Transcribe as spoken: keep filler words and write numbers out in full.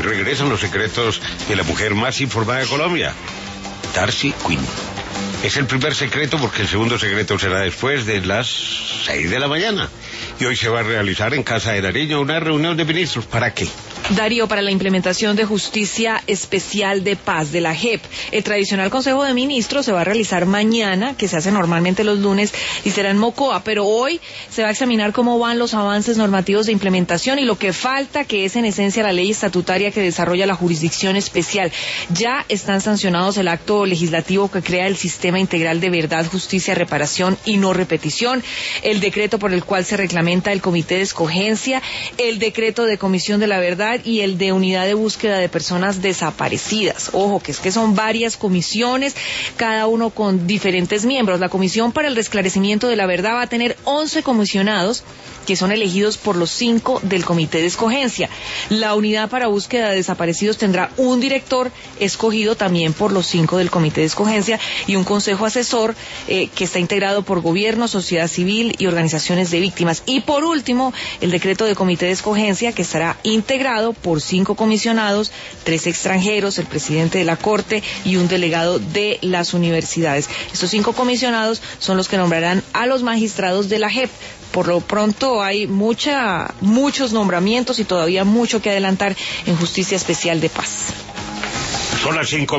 Hoy regresan los secretos de la mujer más informada de Colombia, Darcy Quinn. Es el primer secreto porque el segundo secreto será después de las seis de la mañana. Y hoy se va a realizar en Casa de Nariño una reunión de ministros. ¿Para qué? Darío, para la implementación de Justicia Especial de Paz de la J E P. El tradicional Consejo de Ministros se va a realizar mañana, que se hace normalmente los lunes, y será en Mocoa, pero hoy se va a examinar cómo van los avances normativos de implementación y lo que falta, que es en esencia la ley estatutaria que desarrolla la jurisdicción especial. Ya están sancionados el acto legislativo que crea el Sistema Integral de Verdad, Justicia, Reparación y No Repetición, el decreto por el cual se reglamenta el Comité de Escogencia, el decreto de Comisión de la Verdad y el de Unidad de Búsqueda de Personas Desaparecidas. Ojo, que es que son varias comisiones, cada uno con diferentes miembros. La Comisión para el Resclarecimiento de la Verdad va a tener once comisionados que son elegidos por los cinco del Comité de Escogencia. La Unidad para Búsqueda de Desaparecidos tendrá un director escogido también por los cinco del Comité de Escogencia y un consejo asesor eh, que está integrado por gobierno, sociedad civil y organizaciones de víctimas. Y por último, el decreto de Comité de Escogencia, que estará integrado por cinco comisionados, tres extranjeros, el presidente de la Corte y un delegado de las universidades. Estos cinco comisionados son los que nombrarán a los magistrados de la J E P. Por lo pronto hay mucha, muchos nombramientos y todavía mucho que adelantar en Justicia Especial de Paz. Son las cinco.